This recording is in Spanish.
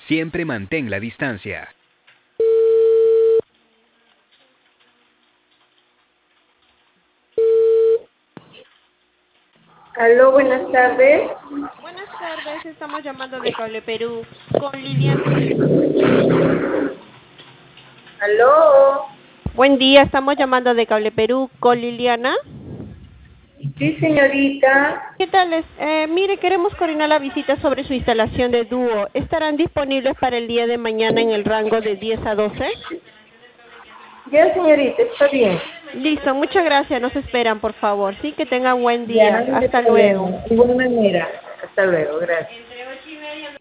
Siempre mantén la distancia. Aló, buenas tardes. Buenas tardes, estamos llamando de Cable Perú con Liliana. Aló. Buen día, estamos llamando de Cable Perú con Liliana. Sí, señorita. ¿Qué tal? Mire, queremos coordinar la visita sobre su instalación de dúo. ¿Estarán disponibles para el día de mañana en el rango de 10 a 12? Ya, señorita, está bien. Listo, muchas gracias. Nos esperan, por favor. Sí, que tengan buen Ya, día. no hay Hasta luego. problema. De igual manera. Hasta luego, gracias.